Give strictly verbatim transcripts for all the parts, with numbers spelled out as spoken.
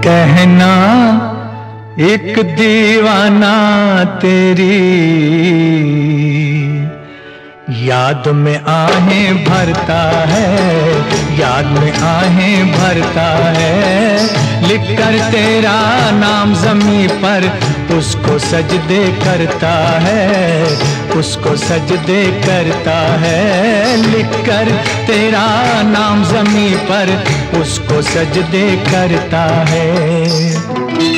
कहना एक दीवाना तेरी याद में आहें भरता है, याद में आहें भरता है। लिख कर तेरा नाम ज़मीं पर उसको सजदे करता है, उसको सजदे करता है। लिख कर तेरा नाम ज़मीं पर उसको सजदे करता है।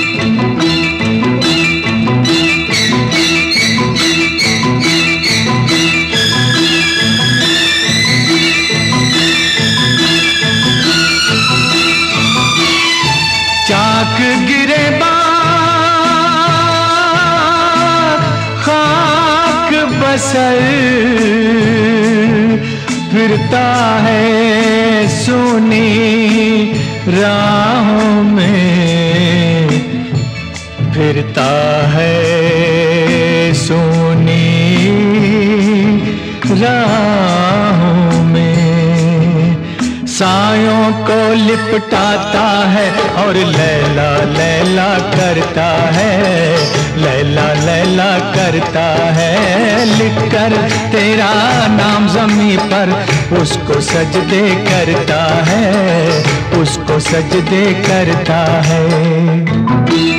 चाक गिरे खाक बसर फिरता है सोनी राहों में, फिरता है सोनी राहों में। सायों को लिपटाता है और लैला लैला करता है, लैला लैला करता है। लिख कर तेरा नाम ज़मीं पर उसको सजदे करता है, उसको सजदे करता है।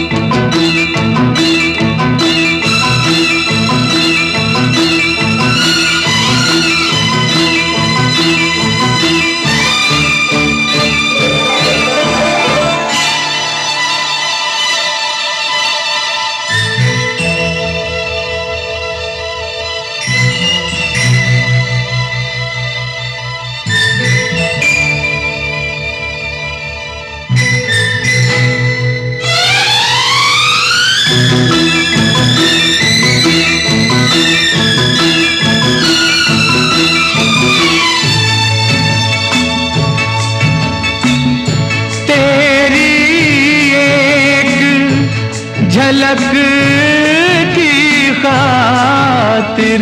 झलक की खातिर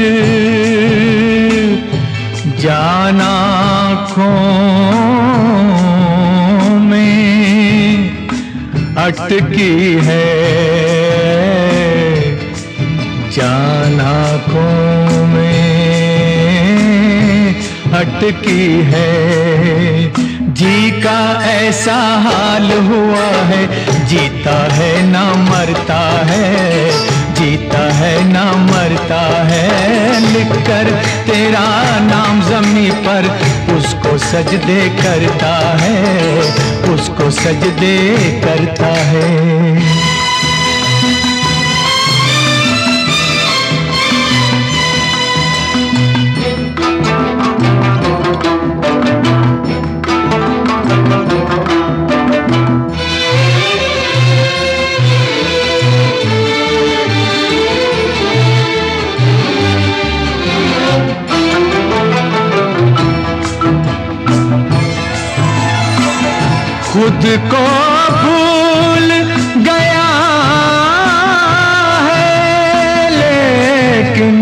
जान आँखों में अटकी है, जान आँखों में अटकी है। जी का ऐसा हाल हुआ है, जीता है ना मरता है, जीता है ना मरता है। लिख कर तेरा नाम ज़मीं पर उसको सजदे करता है, उसको सजदे करता है। खुद को भूल गया है लेकिन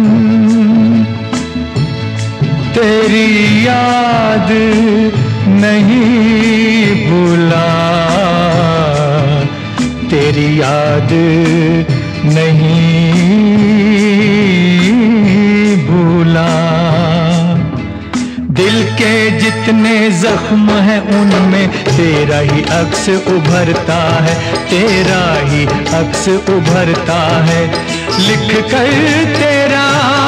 तेरी याद नहीं भूला, तेरी याद नहीं भूला। दिल के जितने जख्म हैं उनमें तेरा ही अक्स उभरता है, तेरा ही अक्स उभरता है। लिख कर तेरा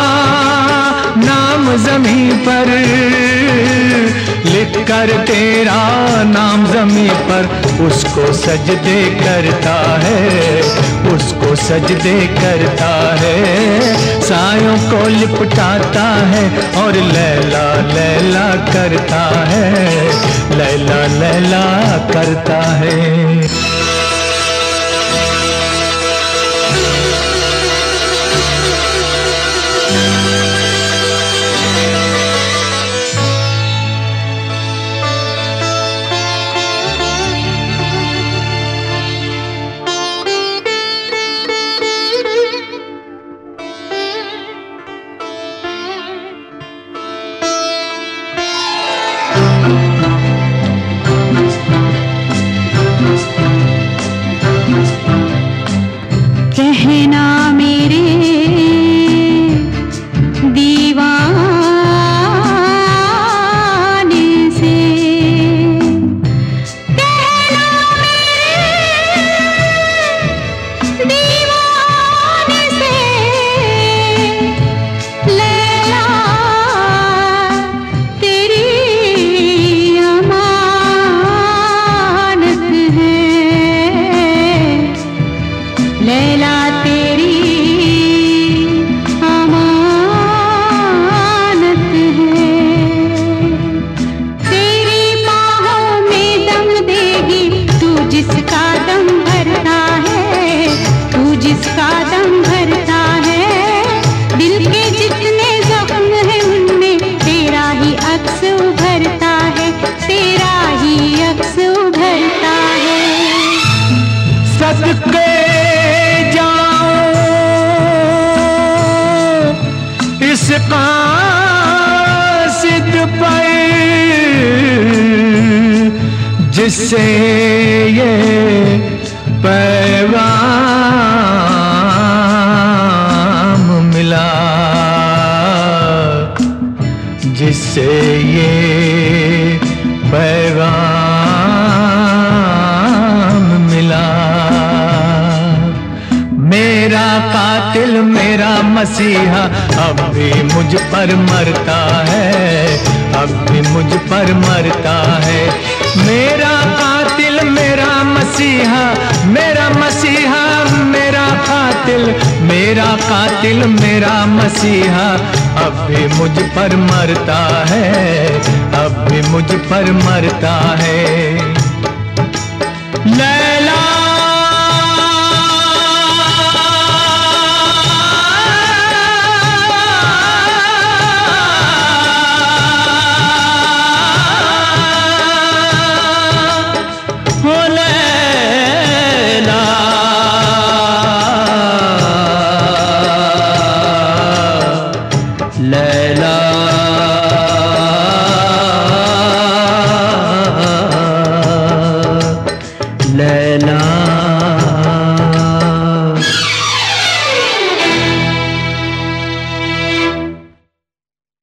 नाम ज़मीं पर, लिख कर तेरा नाम ज़मीं पर उसको सजदे करता है, उसको सजदे करता है। सायों को लिपटाता है और लैला लैला करता है, लैला लैला करता है। Thank you. जिससे ये पैगाम मिला, जिससे ये पैगाम मिला। मेरा कातिल मेरा मसीहा अब भी मुझ पर मरता है, अब भी मुझ पर मरता है। मेरा कातिल मेरा मसीहा, मेरा मसीहा मेरा कातिल, मेरा कातिल मेरा मसीहा अब भी मुझ पर मरता है, अब भी मुझ पर मरता है।